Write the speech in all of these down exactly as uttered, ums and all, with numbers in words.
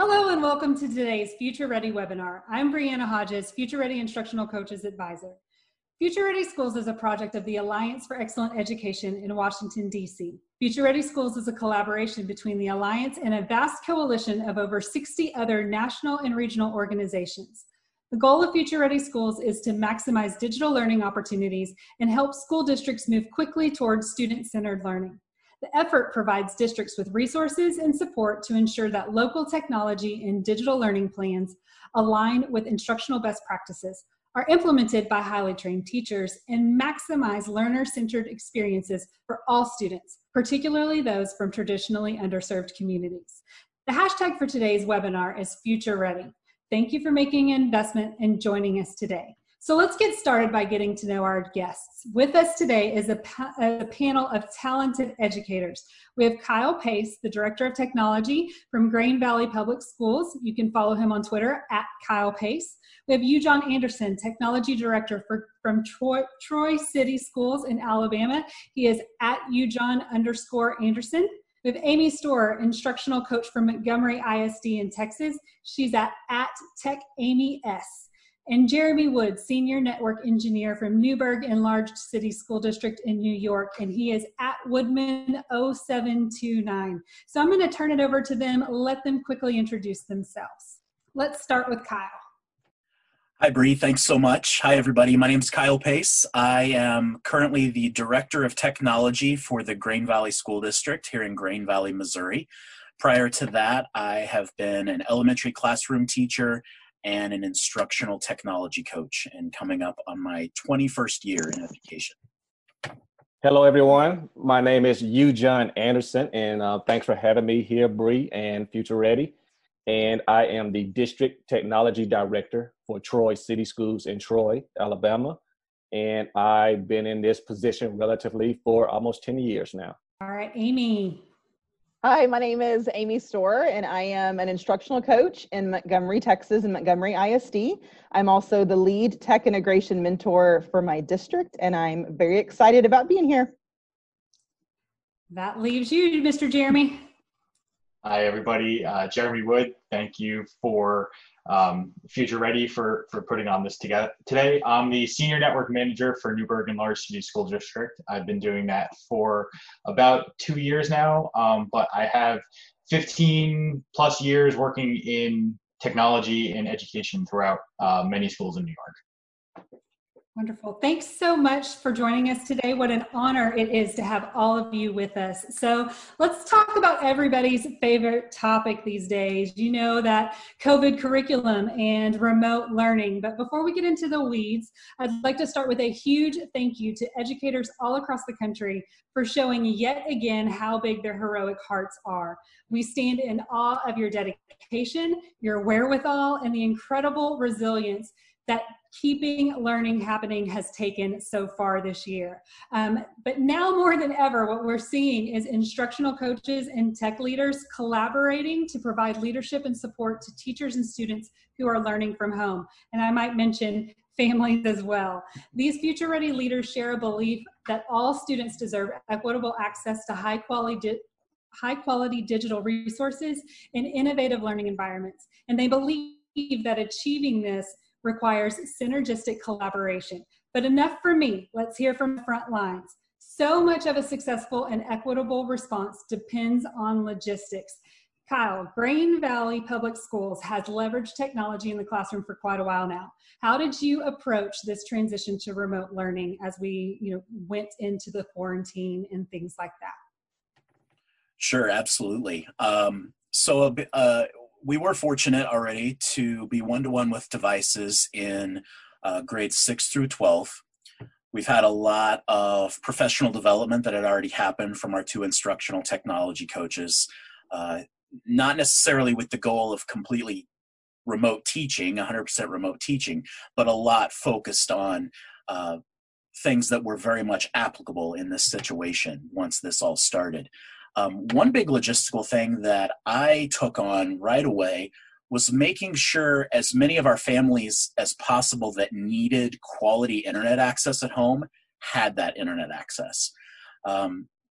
Hello and welcome to today's Future Ready webinar. I'm Brianna Hodges, Future Ready Instructional Coaches Advisor. Future Ready Schools is a project of the Alliance for Excellent Education in Washington, D C Future Ready Schools is a collaboration between the Alliance and a vast coalition of over sixty other national and regional organizations. The goal of Future Ready Schools is to maximize digital learning opportunities and help school districts move quickly towards student-centered learning. The effort provides districts with resources and support to ensure that local technology and digital learning plans align with instructional best practices, are implemented by highly trained teachers, and maximize learner-centered experiences for all students, particularly those from traditionally underserved communities. The hashtag for today's webinar is Future Ready. Thank you for making an investment and joining us today. So let's get started by getting to know our guests. With us today is a, pa a panel of talented educators. We have Kyle Pace, the Director of Technology from Grain Valley Public Schools. You can follow him on Twitter at Kyle Pace. We have Ujon Anderson, Technology Director for, from Troy, Troy City Schools in Alabama. He is at Ujon underscore Anderson. We have Amy Storer, Instructional Coach from Montgomery I S D in Texas. She's at, at Tech Amy S. And Jeremy Wood, Senior Network Engineer from Newburgh Enlarged City School District in New York, and he is at Woodman oh seven two nine. So I'm going to turn it over to them, let them quickly introduce themselves. Let's start with Kyle. Hi, Bree. Thanks so much. Hi, everybody. My name is Kyle Pace. I am currently the Director of Technology for the Grain Valley School District here in Grain Valley, Missouri. Prior to that, I have been an elementary classroom teacher and an instructional technology coach, and coming up on my twenty-first year in education. Hello, everyone. My name is Ujon Anderson, and uh, thanks for having me here, Bree and Future Ready. And I am the District Technology Director for Troy City Schools in Troy, Alabama. And I've been in this position relatively for almost ten years now. All right, Amy. Hi, my name is Amy Storer, and I am an instructional coach in Montgomery, Texas, and Montgomery I S D. I'm also the lead tech integration mentor for my district, and I'm very excited about being here. That leaves you, Mister Jeremy. Hi, everybody. Uh, Jeremy Wood. Thank you for um, Future Ready for, for putting on this together today. I'm the Senior Network Manager for Newburgh Enlarged City School District. I've been doing that for about two years now, um, but I have fifteen plus years working in technology and education throughout uh, many schools in New York. Wonderful. Thanks so much for joining us today. What an honor it is to have all of you with us. So let's talk about everybody's favorite topic these days. You know, that COVID curriculum and remote learning. But before we get into the weeds, I'd like to start with a huge thank you to educators all across the country for showing yet again how big their heroic hearts are. We stand in awe of your dedication, your wherewithal, and the incredible resilience that keeping learning happening has taken so far this year. Um, but now more than ever, what we're seeing is instructional coaches and tech leaders collaborating to provide leadership and support to teachers and students who are learning from home. And I might mention families as well. These Future Ready leaders share a belief that all students deserve equitable access to high quality high quality digital resources and innovative learning environments. And they believe that achieving this requires synergistic collaboration. But enough for me, let's hear from the front lines. So much of a successful and equitable response depends on logistics. Kyle, Grain Valley Public Schools has leveraged technology in the classroom for quite a while now. How did you approach this transition to remote learning as we you know, went into the quarantine and things like that? Sure, absolutely. Um, so uh, we were fortunate already to be one-to-one with devices in uh, grades six through twelve. We've had a lot of professional development that had already happened from our two instructional technology coaches, uh, not necessarily with the goal of completely remote teaching, one hundred percent remote teaching, but a lot focused on uh, things that were very much applicable in this situation once this all started. Um, one big logistical thing that I took on right away was making sure as many of our families as possible that needed quality internet access at home had that internet access. Um,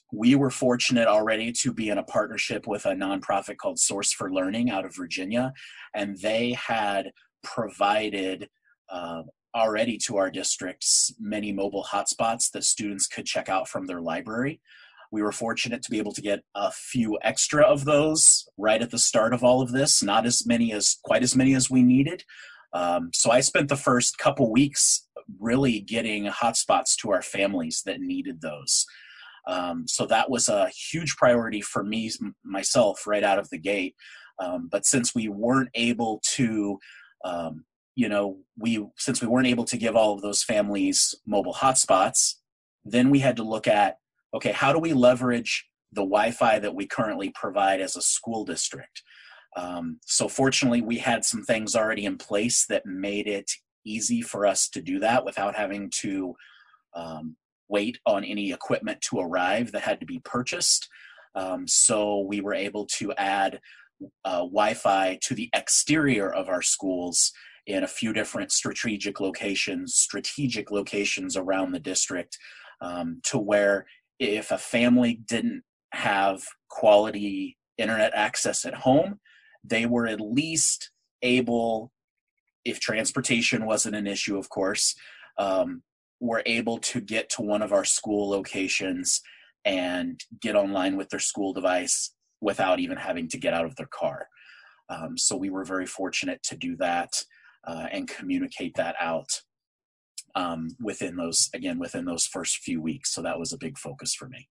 we were fortunate already to be in a partnership with a nonprofit called Source for Learning out of Virginia, and they had provided uh, already to our districts many mobile hotspots that students could check out from their library. We were fortunate to be able to get a few extra of those right at the start of all of this, not as many as, quite as many as we needed. Um, so I spent the first couple weeks really getting hotspots to our families that needed those. Um, so that was a huge priority for me, myself, right out of the gate. Um, but since we weren't able to, um, you know, we since we weren't able to give all of those families mobile hotspots, then we had to look at, okay, how do we leverage the Wi-Fi that we currently provide as a school district? Um, so fortunately, we had some things already in place that made it easy for us to do that without having to um, wait on any equipment to arrive that had to be purchased. Um, so we were able to add uh, Wi-Fi to the exterior of our schools in a few different strategic locations, strategic locations around the district, um, to where if a family didn't have quality internet access at home, they were at least able, if transportation wasn't an issue, of course, um, were able to get to one of our school locations and get online with their school device without even having to get out of their car. Um, so we were very fortunate to do that uh, and communicate that out um, within those, again, within those first few weeks. So that was a big focus for me.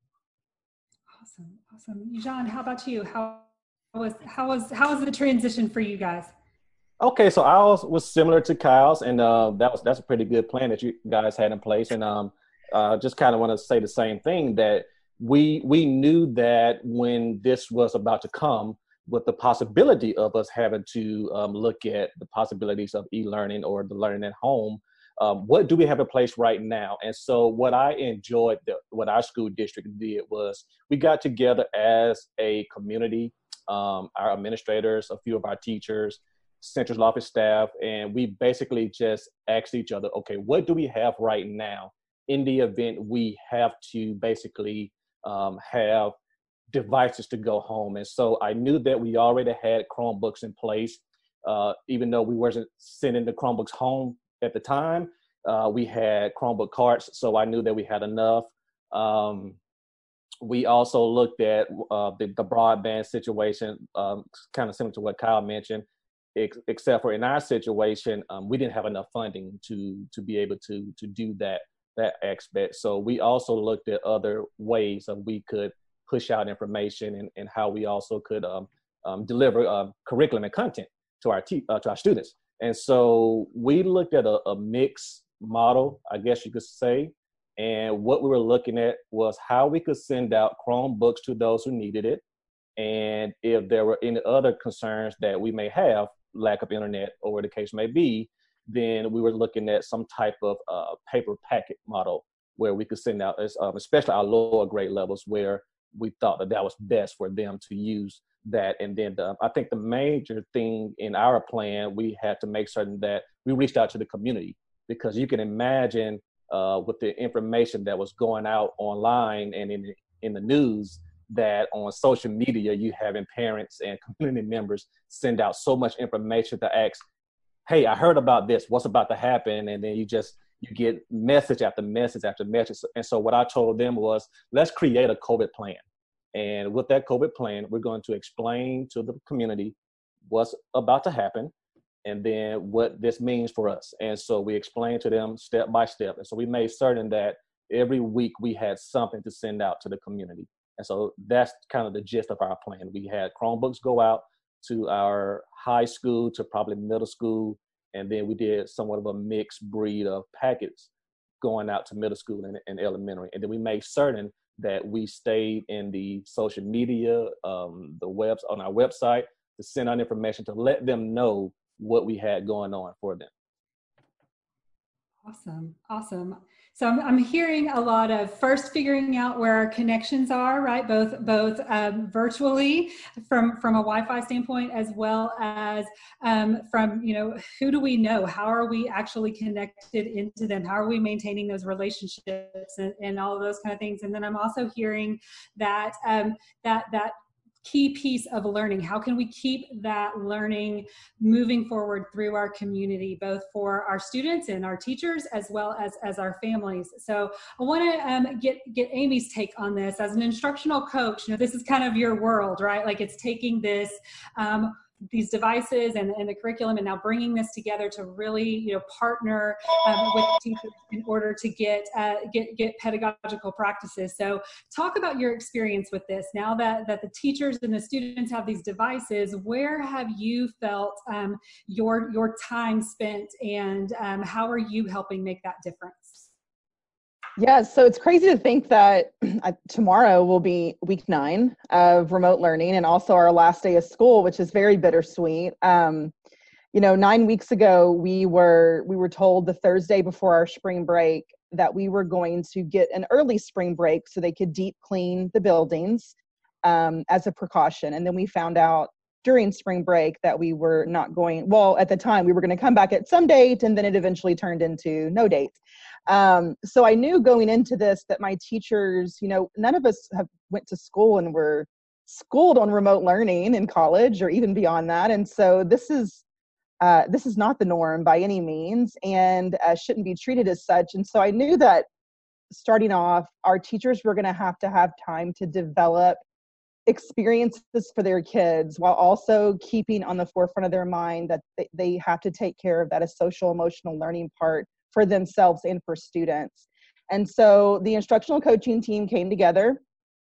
Awesome, awesome. John, how about you? How was how was how was the transition for you guys? Okay, so ours was similar to Kyle's, and uh, that was that's a pretty good plan that you guys had in place. And um, uh, just kind of want to say the same thing, that we we knew that when this was about to come, with the possibility of us having to um, look at the possibilities of e-learning or the learning at home, um, what do we have in place right now? And so what I enjoyed, the, what our school district did was we got together as a community, um, our administrators, a few of our teachers, central office staff, and we basically just asked each other, okay, what do we have right now in the event we have to basically um, have devices to go home? And so I knew that we already had Chromebooks in place, uh, even though we wasn't sending the Chromebooks home at the time. Uh, we had Chromebook carts, so I knew that we had enough. Um, we also looked at uh, the, the broadband situation, um, kind of similar to what Kyle mentioned, ex except for in our situation, um, we didn't have enough funding to to be able to to do that that aspect. So we also looked at other ways that we could push out information, and, and how we also could um, um, deliver uh, curriculum and content to our te uh, to our students. And so we looked at a, a mixed model, I guess you could say. And what we were looking at was how we could send out Chromebooks to those who needed it. And if there were any other concerns that we may have, lack of internet or whatever the case may be, then we were looking at some type of uh, paper packet model where we could send out, um, especially our lower grade levels, where we thought that that was best for them to use that. And then the, I think the major thing in our plan, we had to make certain that we reached out to the community, because you can imagine uh, with the information that was going out online and in, in the news, that on social media, you having parents and community members send out so much information to ask, hey, I heard about this, what's about to happen? And then you just, you get message after message after message. And so what I told them was, let's create a COVID plan. And with that COVID plan, we're going to explain to the community what's about to happen and then what this means for us. And so we explained to them step by step. And so we made certain that every week we had something to send out to the community. And so that's kind of the gist of our plan. We had Chromebooks go out to our high school, to probably middle school, and then we did somewhat of a mixed breed of packets going out to middle school and, and elementary. And then we made certain that we stayed in the social media, um, the webs on our website, to send out information to let them know what we had going on for them. Awesome, awesome. So I'm, I'm hearing a lot of first figuring out where our connections are, right? Both both um, virtually from from a Wi-Fi standpoint, as well as um, from, you know, who do we know? How are we actually connected into them? How are we maintaining those relationships and, and all of those kind of things? And then I'm also hearing that um, that that key piece of learning. How can we keep that learning moving forward through our community, both for our students and our teachers, as well as, as our families? So I want to um, get, get Amy's take on this. As an instructional coach, you know, this is kind of your world, right? Like, it's taking this, um, these devices and, and the curriculum, and now bringing this together to really, you know, partner um, with teachers in order to get, uh, get, get pedagogical practices. So talk about your experience with this. Now that, that the teachers and the students have these devices, where have you felt um, your, your time spent, and um, how are you helping make that difference? Yeah, so it's crazy to think that uh, tomorrow will be week nine of remote learning, and also our last day of school, which is very bittersweet. Um, you know, nine weeks ago, we were we were told the Thursday before our spring break that we were going to get an early spring break so they could deep clean the buildings um, as a precaution. And then we found out during spring break that we were not going, well, at the time we were going to come back at some date, and then it eventually turned into no date. Um, so I knew going into this that my teachers, you know, none of us have went to school and were schooled on remote learning in college or even beyond that. And so this is, uh, this is not the norm by any means, and uh, shouldn't be treated as such. And so I knew that starting off, our teachers were going to have to have time to develop experiences for their kids, while also keeping on the forefront of their mind that they, they have to take care of that a social emotional learning part for themselves and for students. And so the instructional coaching team came together,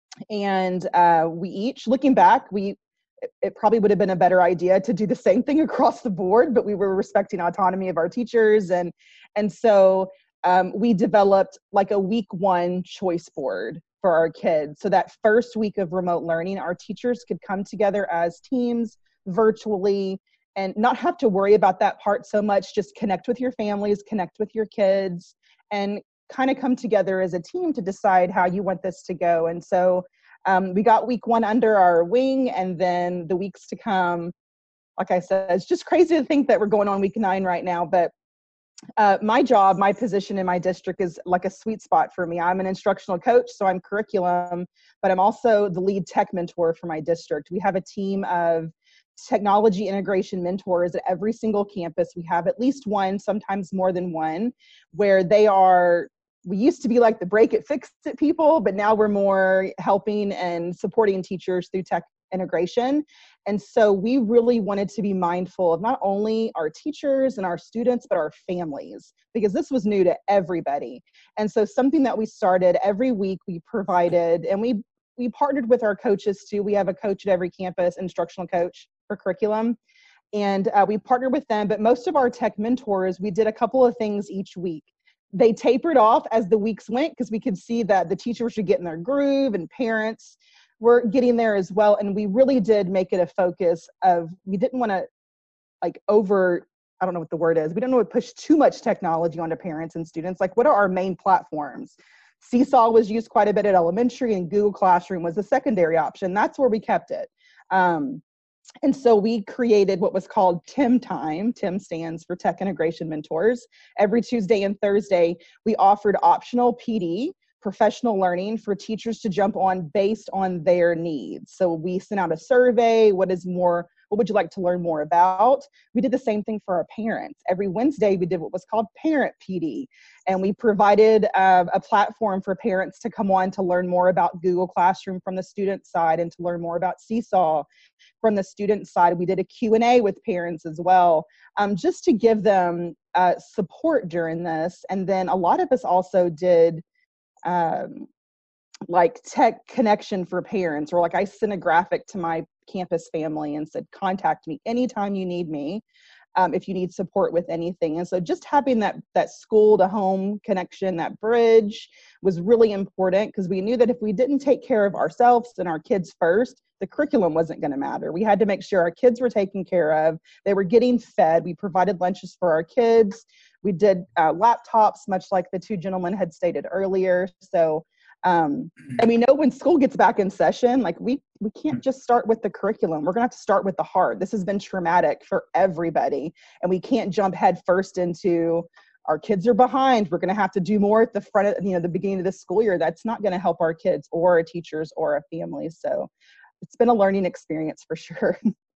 and uh, we each, looking back, we it probably would have been a better idea to do the same thing across the board, but we were respecting autonomy of our teachers. And, and so um, we developed like a week one choice board for our kids. So that first week of remote learning, our teachers could come together as teams virtually and not have to worry about that part so much. Just connect with your families, connect with your kids, and kind of come together as a team to decide how you want this to go. And so um, we got week one under our wing, and then the weeks to come, like I said, it's just crazy to think that we're going on week nine right now. But uh, my job, my position in my district is like a sweet spot for me. I'm an instructional coach, so I'm curriculum, but I'm also the lead tech mentor for my district. We have a team of technology integration mentors at every single campus. We have at least one, sometimes more than one, where they are, we used to be like the break it, fix it people, but now we're more helping and supporting teachers through tech integration. And so we really wanted to be mindful of not only our teachers and our students, but our families, because this was new to everybody. And so something that we started every week, we provided, and we we partnered with our coaches too. We have a coach at every campus, instructional coach for curriculum. And uh, we partnered with them, but most of our tech mentors, we did a couple of things each week. They tapered off as the weeks went, because we could see that the teachers were getting their groove and parents were getting there as well. And we really did make it a focus of, we didn't want to like over, I don't know what the word is. We don't want to push too much technology onto parents and students. Like, what are our main platforms? Seesaw was used quite a bit at elementary, and Google Classroom was a secondary option. That's where we kept it. Um, and so we created what was called TIM Time. TIM stands for Tech Integration Mentors. Every Tuesday and Thursday, we offered optional P D, professional learning, for teachers to jump on based on their needs. So we sent out a survey. What is more, what would you like to learn more about? We did the same thing for our parents. Every Wednesday, we did what was called Parent P D. And we provided uh, a platform for parents to come on to learn more about Google Classroom from the student side, and to learn more about Seesaw from the student side. We did a Q and A with parents as well, um, just to give them uh, support during this. And then a lot of us also did um, like tech connection for parents, or like I sent a graphic to my campus family and said, contact me anytime you need me. um, if you need support with anything. And so just having that, that school to home connection, that bridge was really important, because we knew that if we didn't take care of ourselves and our kids first, the curriculum wasn't going to matter. We had to make sure our kids were taken care of. They were getting fed. We provided lunches for our kids. We did uh, laptops, much like the two gentlemen had stated earlier. So, um, and we know when school gets back in session, like we, we can't just start with the curriculum. We're going to have to start with the heart. This has been traumatic for everybody, and we can't jump head first into our kids are behind. We're going to have to do more at the front of, you know, the beginning of the school year. That's not going to help our kids or our teachers or our families. So it's been a learning experience for sure.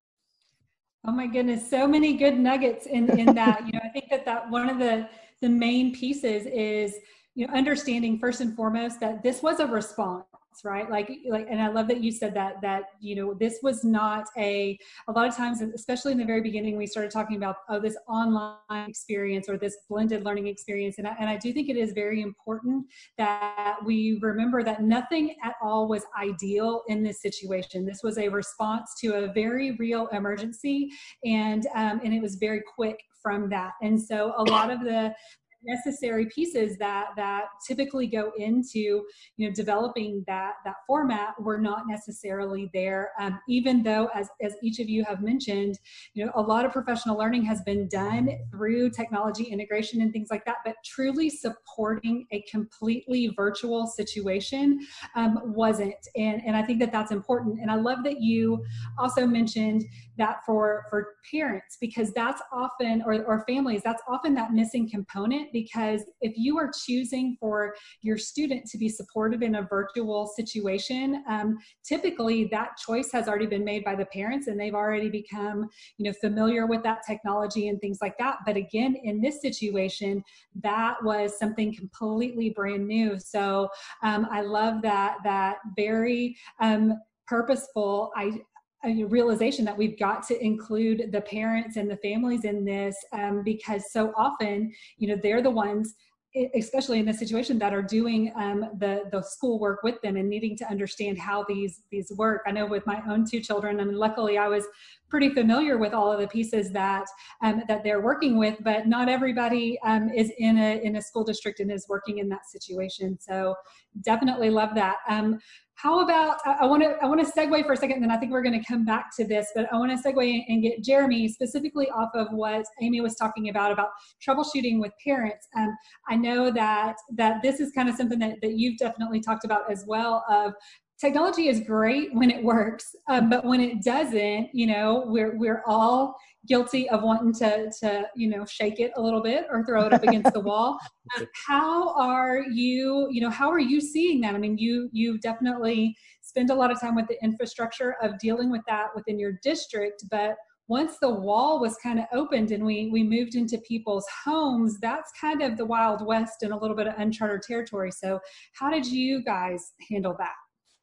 Oh my goodness, so many good nuggets in, in that. You know, I think that, that one of the, the main pieces is, you know, understanding first and foremost that this was a response, right? Like, like, and I love that you said that, that, you know, this was not a, a lot of times, especially in the very beginning, we started talking about, oh, this online experience or this blended learning experience. And I, and I do think it is very important that we remember that nothing at all was ideal in this situation. This was a response to a very real emergency, and, um, and it was very quick from that. And so a lot of the necessary pieces that that typically go into, you know, developing that that format were not necessarily there, um, even though, as as each of you have mentioned, you know, a lot of professional learning has been done through technology integration and things like that, but truly supporting a completely virtual situation um, wasn't. And and I think that that's important. And I love that you also mentioned that for for parents, because that's often, or, or families, that's often that missing component. Because if you are choosing for your student to be supported in a virtual situation, um, typically that choice has already been made by the parents, and they've already become, you know, familiar with that technology and things like that. But again, in this situation, that was something completely brand new. So um, I love that that very um, purposeful I. a realization that we've got to include the parents and the families in this, um, because so often, you know, they're the ones, especially in this situation, that are doing um, the the school work with them and needing to understand how these these work. I know with my own two children, I mean, luckily I was pretty familiar with all of the pieces that um, that they're working with, but not everybody um, is in a in a school district and is working in that situation. So definitely love that. Um, How about, I want to I want to segue for a second, and then I think we're going to come back to this, but I want to segue and get Jeremy specifically off of what Amy was talking about, about troubleshooting with parents. Um, I know that that this is kind of something that, that you've definitely talked about as well, of technology is great when it works, um, but when it doesn't, you know, we're we're all guilty of wanting to, to, you know, shake it a little bit or throw it up against the wall. Um, how are you, you know, how are you seeing that? I mean, you, you definitely spend a lot of time with the infrastructure of dealing with that within your district, but once the wall was kind of opened and we, we moved into people's homes, that's kind of the Wild West and a little bit of uncharted territory. So how did you guys handle that?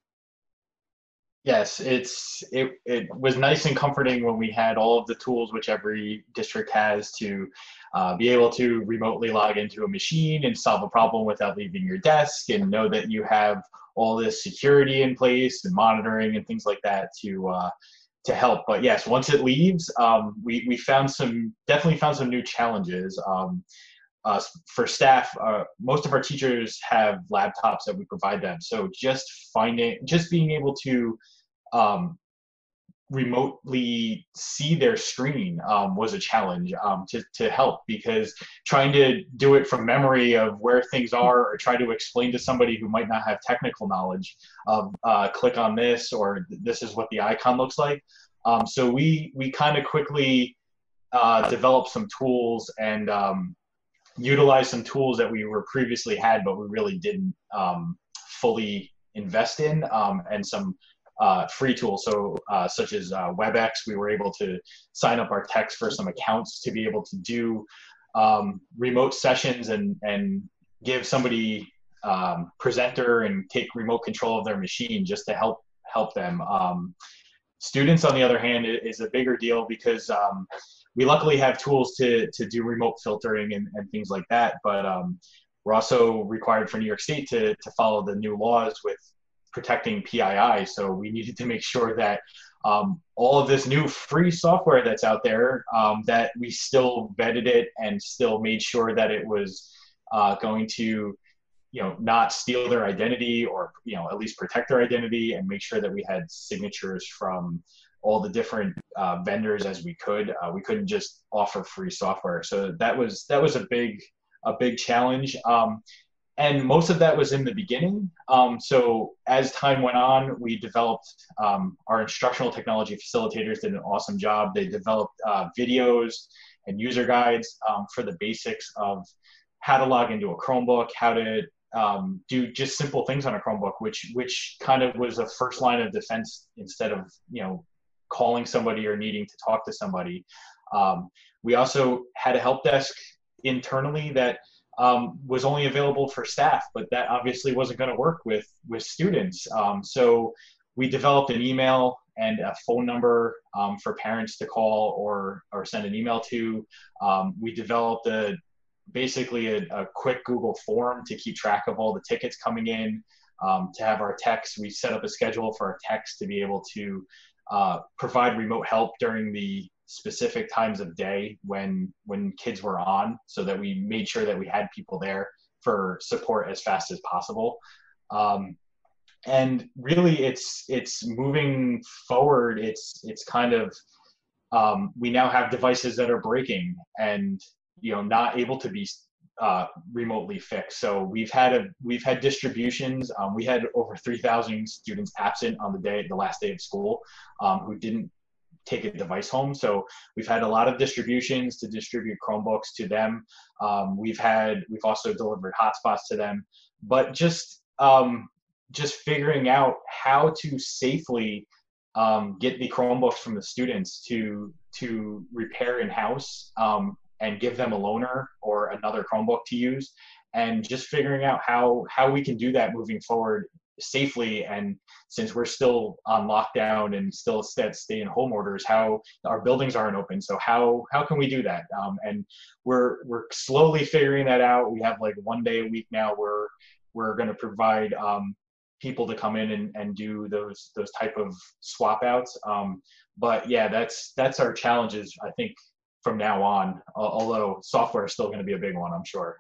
Yes, it's it it was nice and comforting when we had all of the tools which every district has to uh, be able to remotely log into a machine and solve a problem without leaving your desk, and know that you have all this security in place and monitoring and things like that to uh, to help. But yes, once it leaves, um, we we found some definitely found some new challenges. Um, Uh, for staff, uh, most of our teachers have laptops that we provide them. So just finding, just being able to um, remotely see their screen um, was a challenge um, to, to help, because trying to do it from memory of where things are, or try to explain to somebody who might not have technical knowledge of uh, click on this, or this is what the icon looks like. Um, so we, we kind of quickly uh, developed some tools and um, utilize some tools that we were previously had, but we really didn't um, fully invest in, um, and some uh, free tools. So uh, such as uh, WebEx, we were able to sign up our techs for some accounts to be able to do um, remote sessions and, and give somebody um, presenter and take remote control of their machine just to help help them. Um, students, on the other hand, is a bigger deal, because um, we luckily have tools to, to do remote filtering and, and things like that, but um, we're also required for New York State to, to follow the new laws with protecting P I I. So we needed to make sure that um, all of this new free software that's out there, um, that we still vetted it and still made sure that it was uh, going to, you know, not steal their identity, or, you know, at least protect their identity, and make sure that we had signatures from all the different uh, vendors as we could. Uh, we couldn't just offer free software. So that was, that was a big, a big challenge. Um, and most of that was in the beginning. Um, so as time went on, we developed, um, our instructional technology facilitators did an awesome job. They developed uh, videos and user guides um, for the basics of how to log into a Chromebook, how to um, do just simple things on a Chromebook, which, which kind of was a first line of defense instead of, you know, calling somebody or needing to talk to somebody. Um, we also had a help desk internally that um, was only available for staff, but that obviously wasn't going to work with, with students. Um, so we developed an email and a phone number um, for parents to call or, or send an email to. Um, we developed a, basically a, a quick Google form to keep track of all the tickets coming in, um, to have our techs. We set up a schedule for our techs to be able to uh, provide remote help during the specific times of day when when kids were on, so that we made sure that we had people there for support as fast as possible. Um, and really, it's it's moving forward. It's it's kind of um, we now have devices that are breaking and, you know, not able to be uh, remotely fixed. So we've had a we've had distributions. Um, we had over three thousand students absent on the day, the last day of school, um, who didn't take a device home. So we've had a lot of distributions to distribute Chromebooks to them. Um, we've had we've also delivered hotspots to them. But just um, just figuring out how to safely um, get the Chromebooks from the students to to repair in house. Um, and give them a loaner or another Chromebook to use, and just figuring out how, how we can do that moving forward safely. And since we're still on lockdown and still at stay-in-home orders, how our buildings aren't open. So how, how can we do that? Um, and we're, we're slowly figuring that out. We have like one day a week now where we're going to provide um, people to come in and, and do those, those type of swap outs. Um, but yeah, that's, that's our challenges, I think, from now on, although software is still going to be a big one, I'm sure.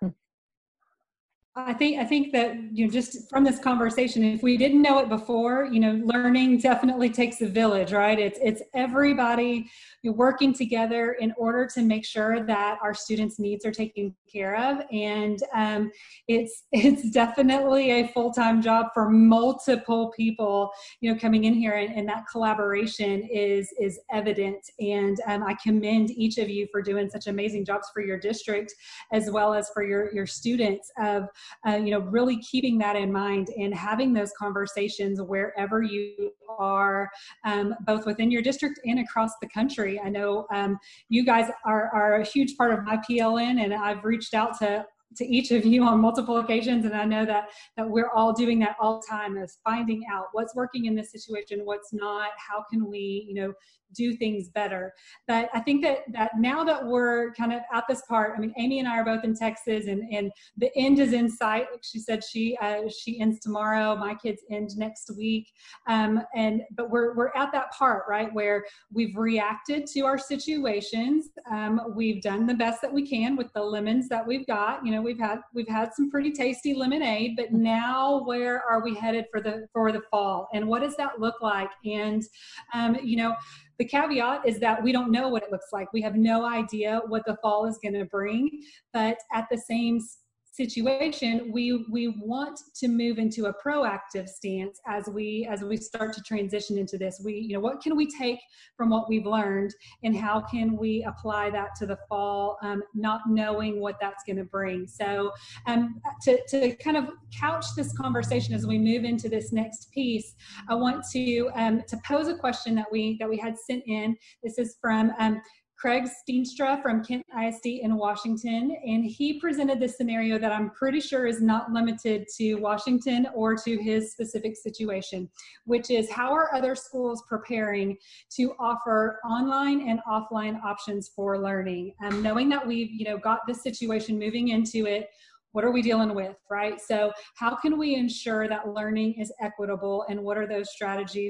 I think I think that, you know, just from this conversation, if we didn't know it before, you know, learning definitely takes a village, right? It's it's everybody working together in order to make sure that our students' needs are taken care of, and um, it's it's definitely a full-time job for multiple people, you know, coming in here, and, and that collaboration is is evident. And um, I commend each of you for doing such amazing jobs for your district, as well as for your your students, of Uh, you know, really keeping that in mind and having those conversations wherever you are, um, both within your district and across the country. I know um, you guys are, are a huge part of my P L N, and I've reached out to to each of you on multiple occasions, and I know that that we're all doing that all the time, is finding out what's working in this situation, what's not, how can we, you know, do things better. But I think that that now that we're kind of at this part, I mean, Amy and I are both in Texas, and and the end is in sight. Like she said, she uh, she ends tomorrow. My kids end next week, um, and but we're we're at that part, right, where we've reacted to our situations. Um, we've done the best that we can with the lemons that we've got. You know, we've had we've had some pretty tasty lemonade, but now where are we headed for the for the fall, and what does that look like? And um, you know. The caveat is that we don't know what it looks like. We have no idea what the fall is going to bring, but at the same situation, we we want to move into a proactive stance as we as we start to transition into this. We, you know, what can we take from what we've learned, and how can we apply that to the fall, um, not knowing what that's going to bring. So um, to, to kind of couch this conversation as we move into this next piece, I want to um, to pose a question that we that we had sent in. This is from um, Craig Steenstra from Kent I S D in Washington, and he presented this scenario that I'm pretty sure is not limited to Washington or to his specific situation, which is, how are other schools preparing to offer online and offline options for learning? Um, knowing that we've, you know, got this situation moving into it, what are we dealing with, right? So how can we ensure that learning is equitable, and what are those strategies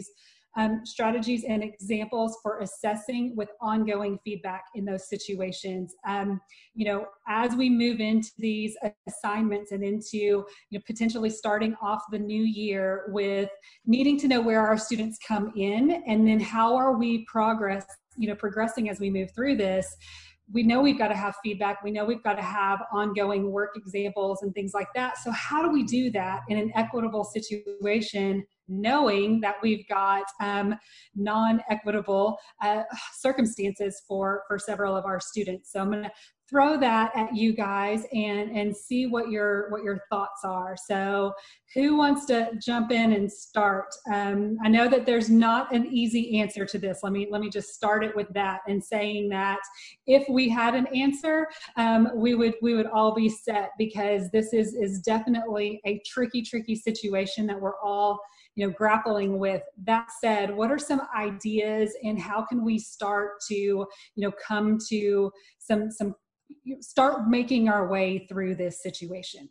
um, strategies and examples for assessing with ongoing feedback in those situations. Um, you know, as we move into these assignments and into, you know, potentially starting off the new year with needing to know where our students come in, and then how are we progress, you know, progressing as we move through this. We know we've got to have feedback. We know we've got to have ongoing work examples and things like that. So how do we do that in an equitable situation, knowing that we've got um, non-equitable uh, circumstances for, for several of our students? So I'm going to throw that at you guys and, and see what your, what your thoughts are. So who wants to jump in and start? Um, I know that there's not an easy answer to this. Let me, let me just start it with that and saying that if we had an answer, um, we would, we would all be set, because this is, is definitely a tricky, tricky situation that we're all, you know, grappling with. That said, what are some ideas and how can we start to, you know, come to some, some, start making our way through this situation?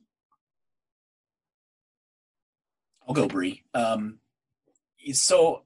I'll go, Bree. Um, so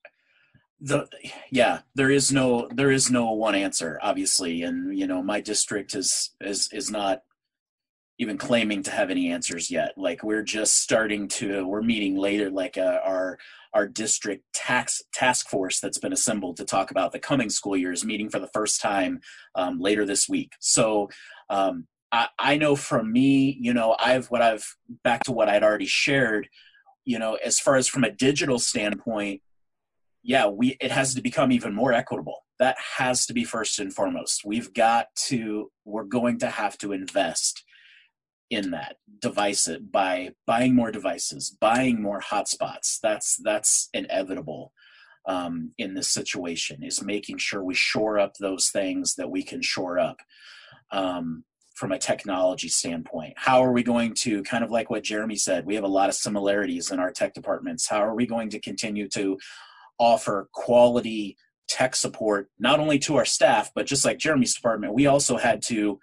the, yeah, there is no, there is no one answer, obviously. And, you know, my district is, is, is not even claiming to have any answers yet. Like, we're just starting to, we're meeting later, like uh, our, our district tax task force that's been assembled to talk about the coming school year is meeting for the first time um, later this week. So um, I, I know from me, you know, I've, what I've, back to what I'd already shared, you know, as far as from a digital standpoint, yeah, we, it has to become even more equitable. That has to be first and foremost. We've got to, we're going to have to invest in that device it by buying more devices, buying more hotspots. That's, that's inevitable um, in this situation, is making sure we shore up those things that we can shore up. Um, from a technology standpoint, how are we going to, kind of like what Jeremy said, we have a lot of similarities in our tech departments. How are we going to continue to offer quality tech support, not only to our staff, but just like Jeremy's department, we also had to,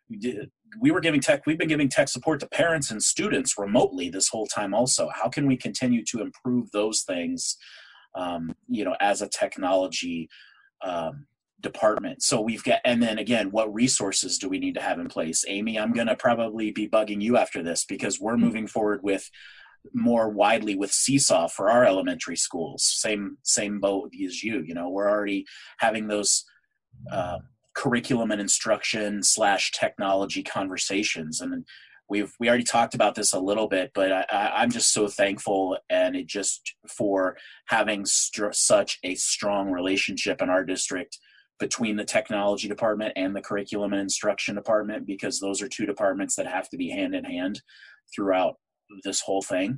we were giving tech, we've been giving tech support to parents and students remotely this whole time also. How can we continue to improve those things, um, you know, as a technology um, department? So we've got, and then again, what resources do we need to have in place? Amy, I'm going to probably be bugging you after this, because we're moving forward with more widely with Seesaw for our elementary schools. Same, same boat as you, you know, we're already having those uh, curriculum and instruction slash technology conversations. And we've, we already talked about this a little bit, but I, I, I'm just so thankful, and it just for having st- such a strong relationship in our district between the technology department and the curriculum and instruction department, because those are two departments that have to be hand in hand throughout this whole thing.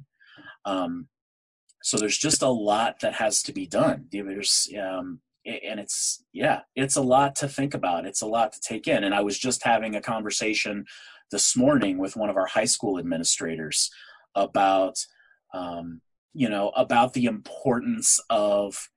Um, so there's just a lot that has to be done. There's, um, and it's, yeah, it's a lot to think about. It's a lot to take in. And I was just having a conversation this morning with one of our high school administrators about, um, you know, about the importance of,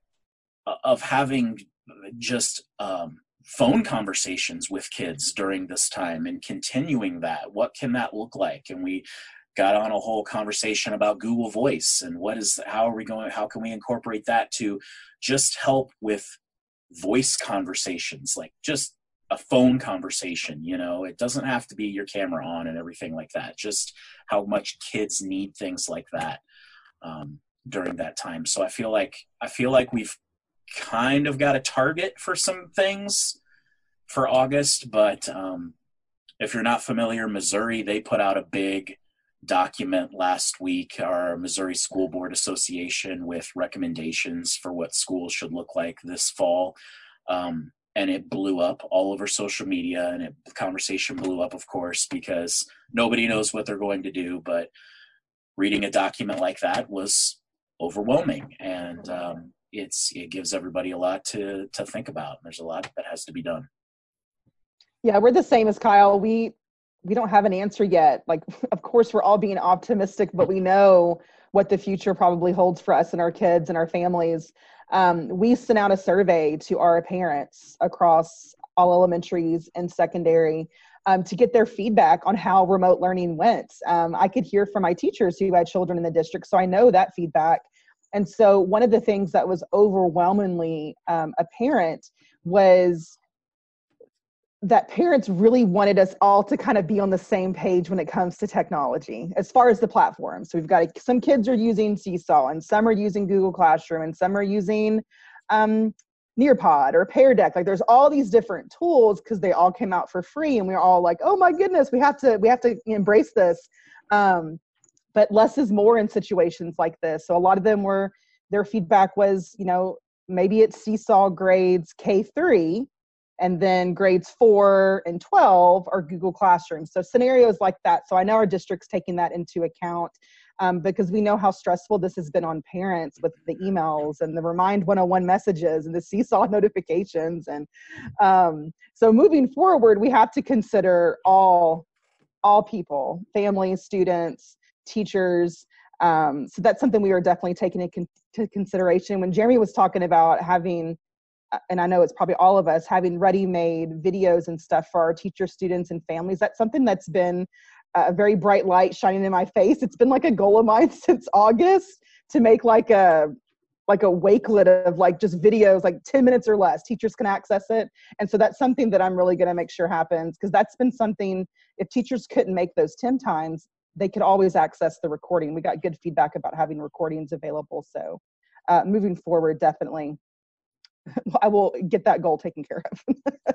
of having just um, phone conversations with kids during this time and continuing that. What can that look like? And we got on a whole conversation about Google Voice and what is, how are we going, how can we incorporate that to just help with voice conversations, like just a phone conversation, you know, it doesn't have to be your camera on and everything like that. Just how much kids need things like that um, during that time. So I feel like, I feel like we've kind of got a target for some things for August, but um, if you're not familiar, Missouri, they put out a big document last week, our Missouri School Board Association, with recommendations for what schools should look like this fall. Um, and it blew up all over social media, and it, the conversation blew up, of course, because nobody knows what they're going to do, but reading a document like that was overwhelming. And um, it's, it gives everybody a lot to, to think about. There's a lot that has to be done. Yeah, we're the same as Kyle. We, we don't have an answer yet. Like, of course, we're all being optimistic, but we know what the future probably holds for us and our kids and our families. Um, we sent out a survey to our parents across all elementaries and secondary um, to get their feedback on how remote learning went. Um, I could hear from my teachers who had children in the district, so I know that feedback And so one of the things that was overwhelmingly um, apparent was that parents really wanted us all to kind of be on the same page when it comes to technology, as far as the platform. So we've got some kids are using Seesaw, and some are using Google Classroom, and some are using um, Nearpod or Pear Deck. Like there's all these different tools because they all came out for free, and we we're all like, oh my goodness, we have to we have to embrace this. Um, but less is more in situations like this. So a lot of them were, their feedback was, you know, maybe it's Seesaw grades K three, and then grades four and twelve are Google Classroom. So scenarios like that. So I know our district's taking that into account um, because we know how stressful this has been on parents with the emails and the Remind one oh one messages and the Seesaw notifications. And um, so moving forward, we have to consider all, all people, families, students, teachers. Um, so that's something we are definitely taking into consideration. When Jeremy was talking about having, and I know it's probably all of us, having ready-made videos and stuff for our teachers, students, and families, that's something that's been a very bright light shining in my face. It's been like a goal of mine since August to make like a like a wakelet of like just videos, like ten minutes or less. Teachers can access it. And so that's something that I'm really going to make sure happens, because that's been something, if teachers couldn't make those ten times, they could always access the recording. We got good feedback about having recordings available. So uh, moving forward, definitely, I will get that goal taken care of.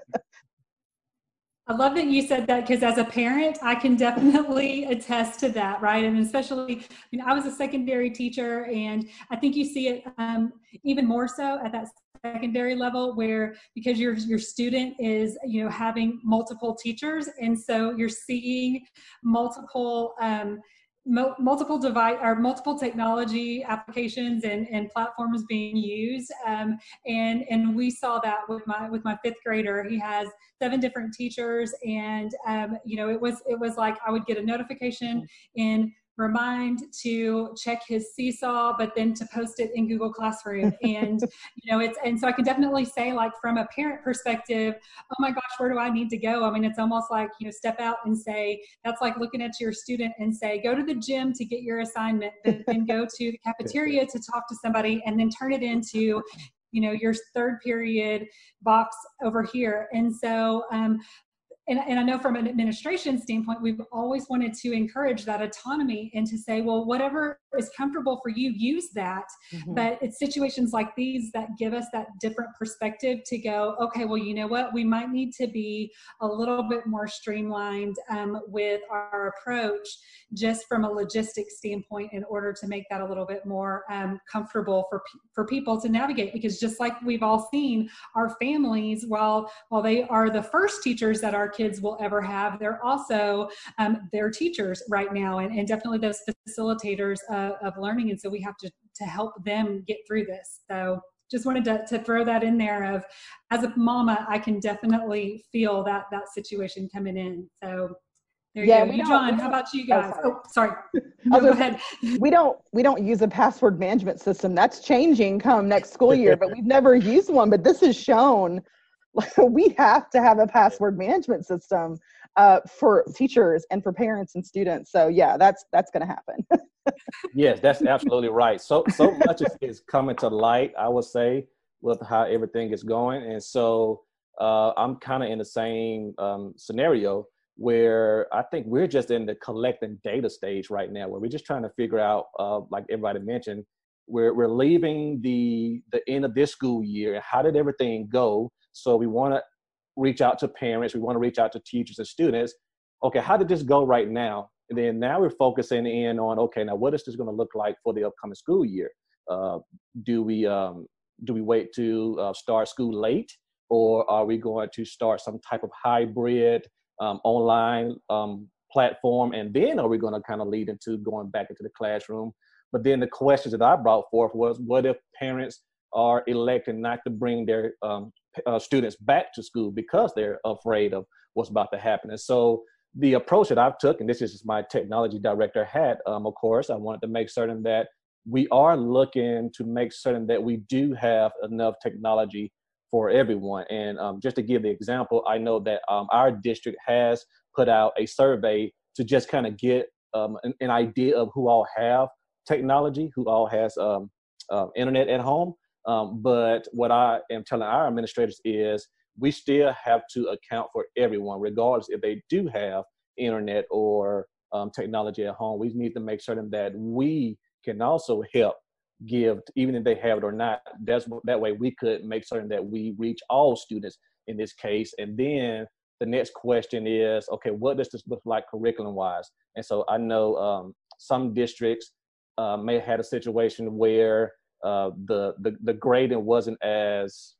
I love that you said that, because as a parent, I can definitely attest to that, right? And especially, I mean, I was a secondary teacher, and I think you see it um, even more so at that secondary level, where because your your student is, you know, having multiple teachers, and so you're seeing multiple um, Mo multiple device or multiple technology applications and, and platforms being used, um, and and we saw that with my with my fifth grader. He has seven different teachers, and um, you know, it was it was like I would get a notification in Remind to check his Seesaw, but then to post it in Google Classroom. And you know, it's and so I can definitely say, like, from a parent perspective, oh my gosh, where do I need to go? I mean, it's almost like, you know, step out and say, that's like looking at your student and say, go to the gym to get your assignment, but then go to the cafeteria to talk to somebody, and then turn it into, you know, your third period box over here. And so um And, and I know from an administration standpoint, we've always wanted to encourage that autonomy and to say, well, whatever is comfortable for you, use that. Mm-hmm. But it's situations like these that give us that different perspective to go, okay, well, you know what? We might need to be a little bit more streamlined um, with our approach, just from a logistics standpoint, in order to make that a little bit more um, comfortable for, for people to navigate. Because just like we've all seen, our families, while, while they are the first teachers that our kids will ever have, they're also um, their teachers right now, and, and definitely those facilitators uh, of learning. And so we have to, to help them get through this. So just wanted to, to throw that in there of, as a mama, I can definitely feel that, that situation coming in. So there you yeah, go. You, John, how about you guys? Oh, sorry. Oh, sorry. No, go ahead. We don't, we don't use a password management system. That's changing come next school year, but we've never used one. But this has shown we have to have a password management system uh, for teachers and for parents and students. So yeah, that's that's going to happen. Yes, that's absolutely right. So so much is, is coming to light, I would say, with how everything is going. And so uh, I'm kind of in the same um, scenario where I think we're just in the collecting data stage right now, where we're just trying to figure out, uh, like everybody mentioned, we're, we're leaving the, the end of this school year. How did everything go? So we want to reach out to parents. We want to reach out to teachers and students. Okay, how did this go right now? And then now we're focusing in on, okay, now what is this going to look like for the upcoming school year? Uh, do we um, do we wait to uh, start school late, or are we going to start some type of hybrid um, online um, platform? And then are we going to kind of lead into going back into the classroom? But then the questions that I brought forth was, what if parents are electing not to bring their um, uh, students back to school because they're afraid of what's about to happen? And so the approach that I've took, and this is just my technology director hat, um, of course, I wanted to make certain that we are looking to make certain that we do have enough technology for everyone. And um, just to give the example, I know that um, our district has put out a survey to just kind of get um, an, an idea of who all have technology, who all has um, uh, internet at home. Um, but what I am telling our administrators is we still have to account for everyone, regardless if they do have internet or um, technology at home. We need to make certain that we can also help give, even if they have it or not. That's that way we could make certain that we reach all students in this case. And then the next question is, okay, what does this look like curriculum wise? And so I know um, some districts uh, may have had a situation where uh, the, the the grading wasn't as,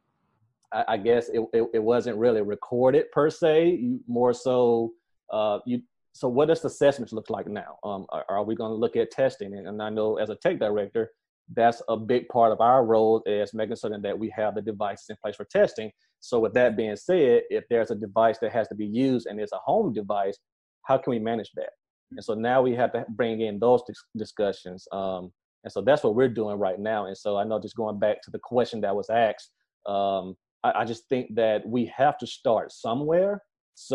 I, I guess it, it, it wasn't really recorded per se. You, more so, uh, you. So what does the assessments look like now? Um, are, are we going to look at testing? And, and I know as a tech director, that's a big part of our role, is making certain that we have the devices in place for testing. So with that being said, if there's a device that has to be used and it's a home device, how can we manage that? And so now we have to bring in those dis discussions. Um, and so that's what we're doing right now. And so I know, just going back to the question that was asked, um, I, I just think that we have to start somewhere.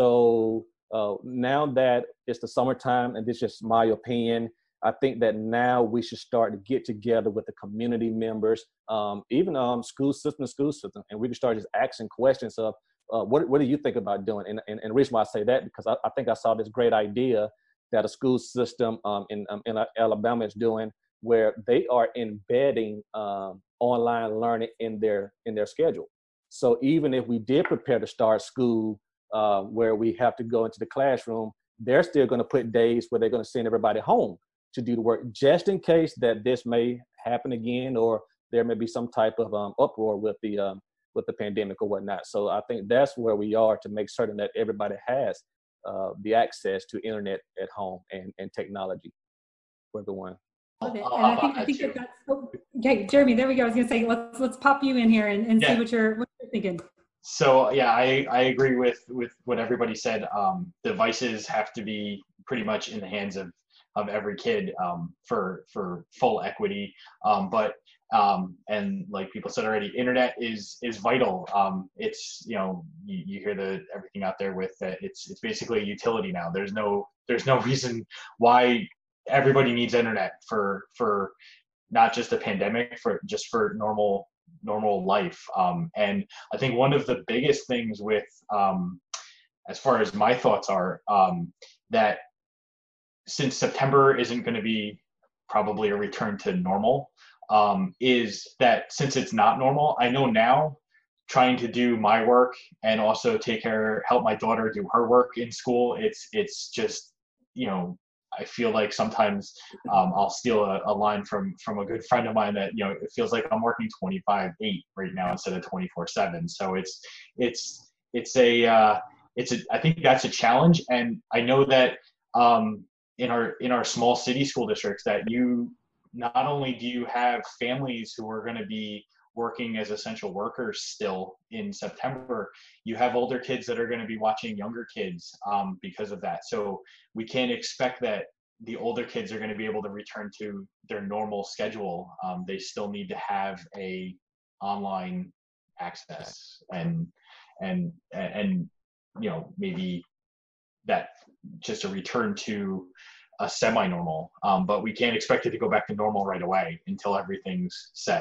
So uh, now that it's the summertime, and this is just my opinion, I think that now we should start to get together with the community members, um, even um, school system, school system, and we can start just asking questions of, uh, what, what do you think about doing? And, and, and the reason why I say that, because I, I think I saw this great idea that a school system um, in, um, in Alabama is doing, where they are embedding um, online learning in their, in their schedule. So even if we did prepare to start school, uh, where we have to go into the classroom, they're still going to put days where they're going to send everybody home to do the work, just in case that this may happen again, or there may be some type of um, uproar with the um, with the pandemic or whatnot. So I think that's where we are, to make certain that everybody has uh, the access to internet at home and, and technology for everyone. Love it. And I think I think that that's, oh, okay, Jeremy, there we go. I was gonna say, let's let's pop you in here and, and yeah. see what you're what you're thinking. So yeah, I, I agree with with what everybody said. Um, devices have to be pretty much in the hands of of every kid um, for for full equity. Um, but um, and like people said already, internet is is vital. Um, it's, you know, you, you hear the everything out there with uh, it's it's basically a utility now. There's no there's no reason why everybody needs internet for for not just a pandemic, for just for normal normal life. Um, and I think one of the biggest things with um, as far as my thoughts are, um, that since September isn't going to be probably a return to normal, um, is that since it's not normal, I know now, trying to do my work and also take care, help my daughter do her work in school, it's it's just, you know, I feel like sometimes um, I'll steal a, a line from from a good friend of mine that, you know, it feels like I'm working twenty-five eight right now instead of twenty-four seven. So it's it's it's a uh, it's a I think that's a challenge, and I know that um, in our in our small city school districts, that you not only do you have families who are going to be working as essential workers still in September, you have older kids that are going to be watching younger kids um, because of that. So we can't expect that the older kids are going to be able to return to their normal schedule. Um, they still need to have a online access, and and and you know, maybe that just a return to a semi-normal, um, but we can't expect it to go back to normal right away until everything's set.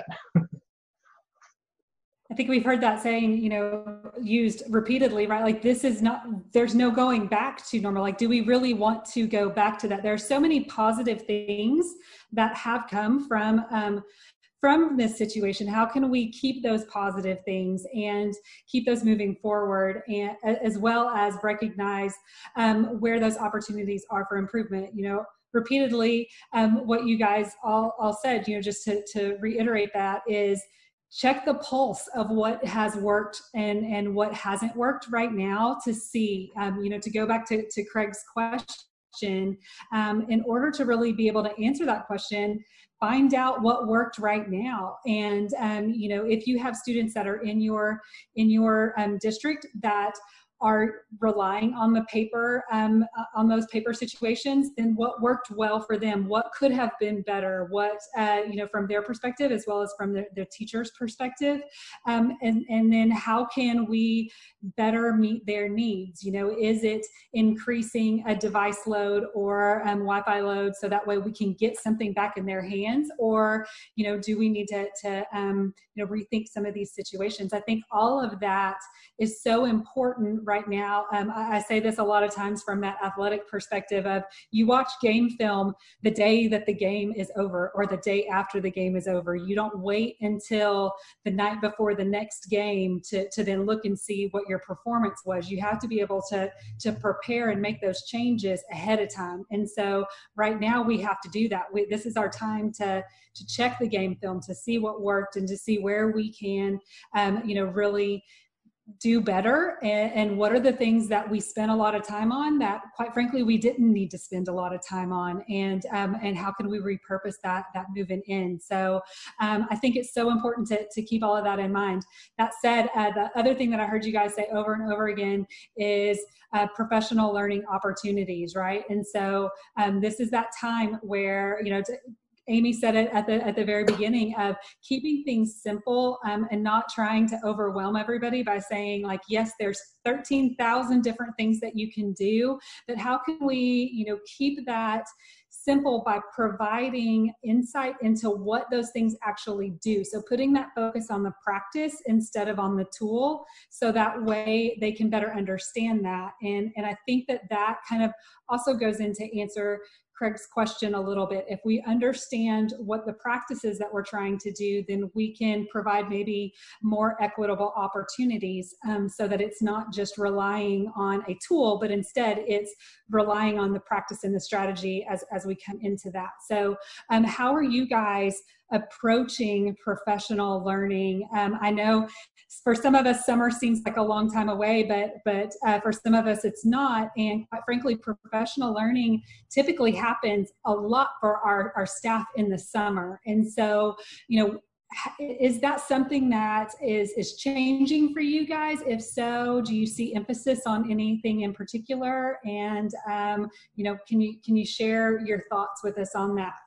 I think we've heard that saying, you know, used repeatedly, right? Like, this is not, there's no going back to normal. Like, do we really want to go back to that? There are so many positive things that have come from, um, from this situation. How can we keep those positive things and keep those moving forward, and as well as recognize um, where those opportunities are for improvement? You know, repeatedly, um, what you guys all, all said, you know, just to, to reiterate that, is check the pulse of what has worked and, and what hasn't worked right now, to see, um, you know, to go back to, to Craig's question, um, in order to really be able to answer that question, find out what worked right now. And, um, you know, if you have students that are in your, in your um, district that are relying on the paper, um, uh, on those paper situations, then what worked well for them? What could have been better? What, uh, you know, from their perspective, as well as from the, the teacher's perspective? Um, and, and then how can we better meet their needs? You know, is it increasing a device load or um, Wi-Fi load so that way we can get something back in their hands? Or, you know, do we need to, to um, you know, rethink some of these situations? I think all of that is so important right now. Um, I, I say this a lot of times from that athletic perspective of, you watch game film the day that the game is over or the day after the game is over. You don't wait until the night before the next game to, to then look and see what your performance was. You have to be able to, to prepare and make those changes ahead of time. And so right now we have to do that. We, this is our time to, to check the game film, to see what worked and to see where we can, um, you know, really do better, and, and what are the things that we spent a lot of time on that quite frankly we didn't need to spend a lot of time on, and um, and how can we repurpose that that moving in. So um, I think it's so important to, to keep all of that in mind. That said, uh, the other thing that I heard you guys say over and over again is uh, professional learning opportunities, right? And so um, this is that time where, you know, to, Amy said it at the at the very beginning of keeping things simple, um, and not trying to overwhelm everybody by saying like, yes, there's thirteen thousand different things that you can do, but how can we, you know, keep that simple by providing insight into what those things actually do. So putting that focus on the practice instead of on the tool, so that way they can better understand that. And, and I think that that kind of also goes into answer Craig's question a little bit. If we understand what the practices that we're trying to do, then we can provide maybe more equitable opportunities, um, so that it's not just relying on a tool, but instead it's relying on the practice and the strategy as, as we come into that. So um, how are you guys approaching professional learning? Um, I know for some of us, summer seems like a long time away, but but uh, for some of us, it's not. And quite frankly, professional learning typically happens a lot for our, our staff in the summer. And so, you know, is that something that is, is changing for you guys? If so, do you see emphasis on anything in particular? And, um, you know, can you, can you share your thoughts with us on that?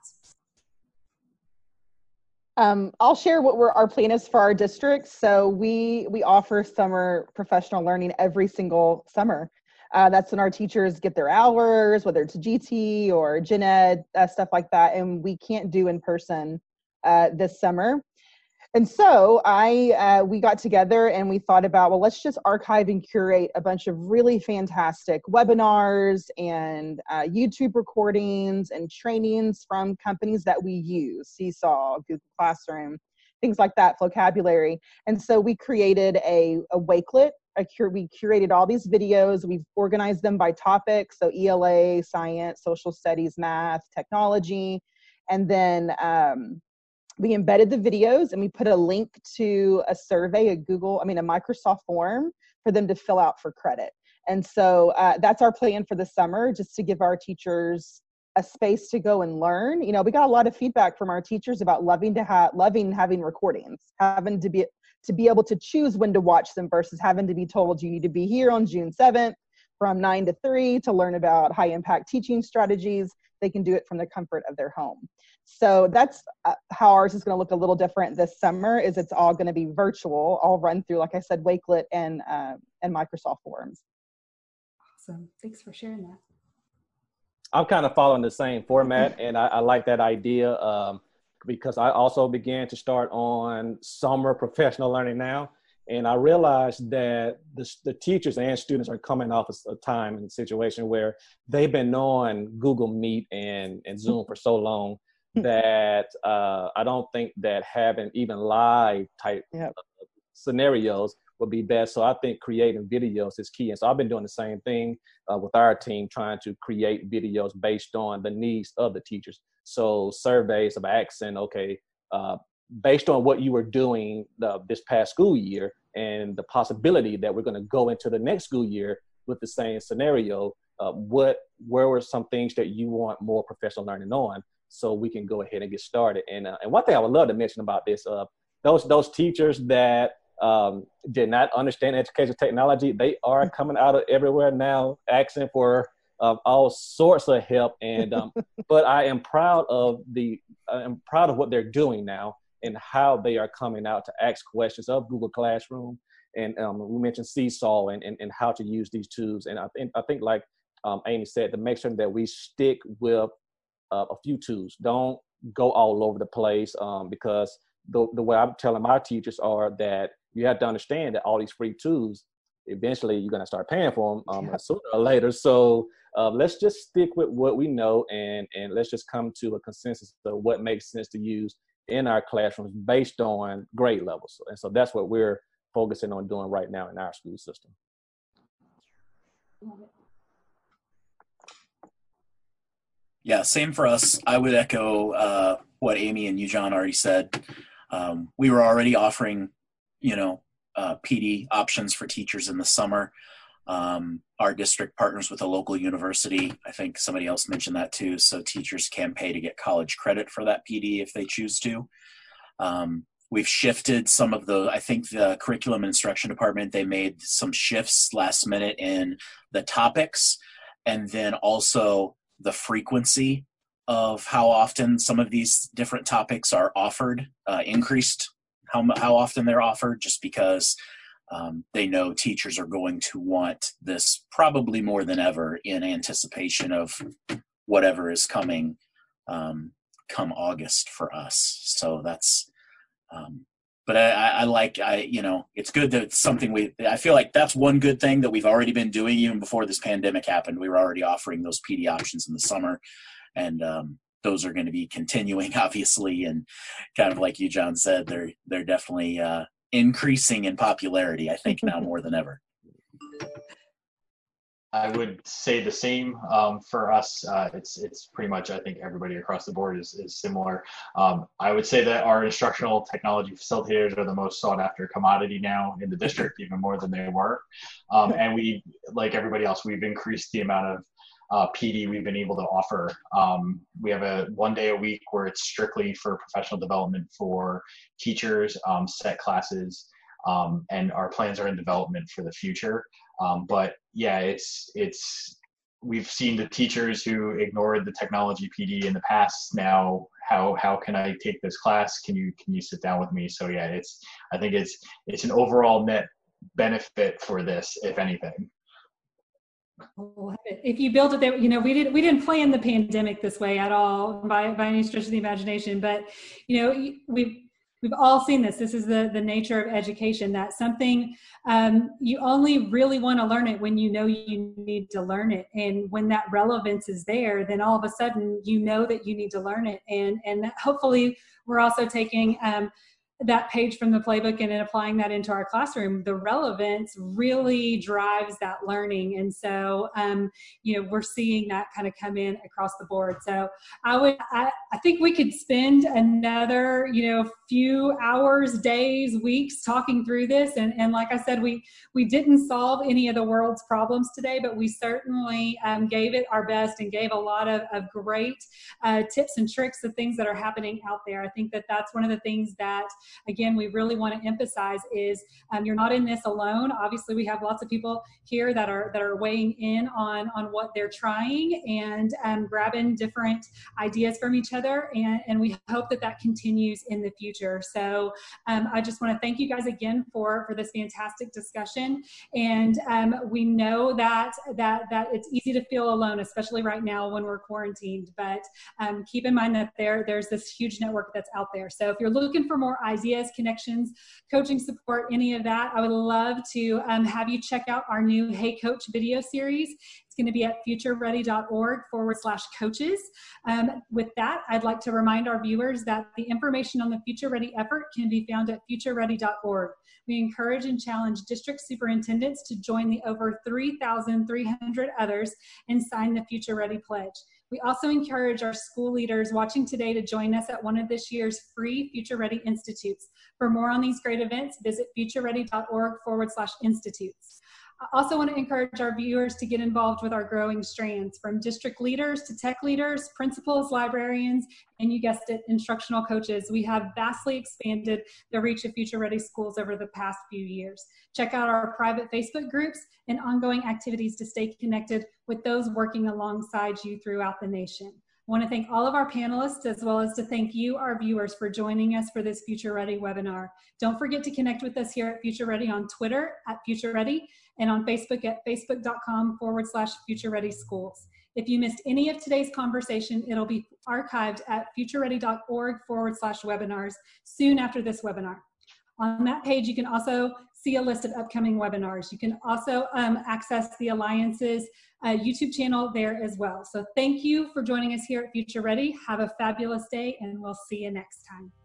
Um, I'll share what we're, our plan is for our district. So we we offer summer professional learning every single summer. Uh, that's when our teachers get their hours, whether it's G T or Gen Ed, uh, stuff like that. And we can't do in person uh, this summer. And so I, uh, we got together and we thought about, well, let's just archive and curate a bunch of really fantastic webinars and uh, YouTube recordings and trainings from companies that we use, Seesaw, Google Classroom, things like that, vocabulary. And so we created a, a Wakelet. A cur- we curated all these videos. We've organized them by topic. So E L A, science, social studies, math, technology. And then, um, we embedded the videos and we put a link to a survey, a Google, I mean, a Microsoft form for them to fill out for credit. And so uh, that's our plan for the summer, just to give our teachers a space to go and learn. You know, we got a lot of feedback from our teachers about loving to have, loving having recordings, having to be, to be able to choose when to watch them versus having to be told you need to be here on June seventh from nine to three to learn about high impact teaching strategies. They can do it from the comfort of their home. So that's uh, how ours is going to look a little different this summer. Is it's all going to be virtual, all run through, like I said, Wakelet and uh, and Microsoft Forms. Awesome. Thanks for sharing that. I'm kind of following the same format, and I, I like that idea um, because I also began to start on summer professional learning now. And I realized that the, the teachers and students are coming off a time and situation where they've been on Google Meet and, and Zoom for so long that uh, I don't think that having even live type yep. uh, scenarios would be best. So I think creating videos is key. And so I've been doing the same thing uh, with our team, trying to create videos based on the needs of the teachers. So surveys of asking, okay, uh, based on what you were doing uh, this past school year and the possibility that we're going to go into the next school year with the same scenario, uh, what, where were some things that you want more professional learning on, so we can go ahead and get started. And uh, and one thing I would love to mention about this, uh, those those teachers that um, did not understand education technology. They are coming out of everywhere now, asking for um, all sorts of help. And um, but I am proud of the I'm proud of what they're doing now and how they are coming out to ask questions of Google Classroom. And um, we mentioned Seesaw and, and and how to use these tools. And I think I think like um, Amy said, to make sure that we stick with uh, a few tools. Don't go all over the place um, because the the way I'm telling my teachers are that you have to understand that all these free tools, eventually you're going to start paying for them um, yeah. sooner or later. So uh, let's just stick with what we know, and and let's just come to a consensus of what makes sense to use in our classrooms based on grade levels. And so that's what we're focusing on doing right now in our school system. Yeah, same for us. I would echo uh, what Amy and you, John, already said. Um, we were already offering, you know, uh, P D options for teachers in the summer. Um, our district partners with a local university. I think somebody else mentioned that too. So teachers can pay to get college credit for that P D if they choose to. Um, we've shifted some of the, I think the curriculum and instruction department, they made some shifts last minute in the topics and then also the frequency of how often some of these different topics are offered, uh, increased how, how often they're offered, just because um, they know teachers are going to want this probably more than ever in anticipation of whatever is coming um, come August for us. So that's, um, but I, I like, I, you know, it's good that it's something we, I feel like that's one good thing that we've already been doing even before this pandemic happened. We were already offering those P D options in the summer, and um, those are going to be continuing, obviously. And kind of like you, John, said, they're, they're definitely uh, increasing in popularity, I think now more than ever. I would say the same um, for us. Uh, it's it's pretty much, I think everybody across the board is, is similar. Um, I would say that our instructional technology facilitators are the most sought after commodity now in the district, even more than they were. Um, and we, like everybody else, we've increased the amount of uh, P D we've been able to offer. Um, we have a one day a week where it's strictly for professional development for teachers, um, set classes, um, and our plans are in development for the future. Um, but yeah, it's, it's, we've seen the teachers who ignored the technology P D in the past. Now, how, how can I take this class? Can you, can you sit down with me? So yeah, it's, I think it's, it's an overall net benefit for this, if anything. If you build it there, you know, we didn't, we didn't plan the pandemic this way at all by, by any stretch of the imagination, but you know, we've, We've all seen this. This is the, the nature of education, that something, um, you only really want to learn it when you know you need to learn it. And when that relevance is there, then all of a sudden you know that you need to learn it. And, and hopefully we're also taking um, that page from the playbook and then applying that into our classroom. The relevance really drives that learning. And so, um, you know, we're seeing that kind of come in across the board. So I would, I, I think we could spend another, you know, few hours, days, weeks talking through this. And, and like I said, we, we didn't solve any of the world's problems today, but we certainly um, gave it our best and gave a lot of, of great uh, tips and tricks of things that are happening out there. I think that that's one of the things that, again, we really want to emphasize is um, you're not in this alone. Obviously, we have lots of people here that are that are weighing in on, on what they're trying and um, grabbing different ideas from each other. And, and we hope that that continues in the future. So um, I just want to thank you guys again for, for this fantastic discussion. And um, we know that, that, that it's easy to feel alone, especially right now when we're quarantined. But um, keep in mind that there, there's this huge network that's out there. So if you're looking for more ideas, Ideas, connections, coaching support, any of that, I would love to um, have you check out our new Hey Coach video series. It's going to be at futureready.org forward slash coaches. Um, with that, I'd like to remind our viewers that the information on the Future Ready effort can be found at future ready dot org. We encourage and challenge district superintendents to join the over three thousand three hundred others and sign the Future Ready Pledge. We also encourage our school leaders watching today to join us at one of this year's free Future Ready Institutes. For more on these great events, visit future ready dot org forward slash institutes. I also want to encourage our viewers to get involved with our growing strands, from district leaders to tech leaders, principals, librarians, and you guessed it, instructional coaches. We have vastly expanded the reach of Future Ready Schools over the past few years. Check out our private Facebook groups and ongoing activities to stay connected with those working alongside you throughout the nation. I want to thank all of our panelists, as well as to thank you, our viewers, for joining us for this Future Ready webinar. Don't forget to connect with us here at Future Ready on Twitter at Future Ready and on Facebook at facebook.com forward slash Future Ready Schools. If you missed any of today's conversation, it'll be archived at futureready.org forward slash webinars soon after this webinar. On that page, you can also see a list of upcoming webinars. You can also um, access the Alliance's uh, YouTube channel there as well. So thank you for joining us here at Future Ready. Have a fabulous day, and we'll see you next time.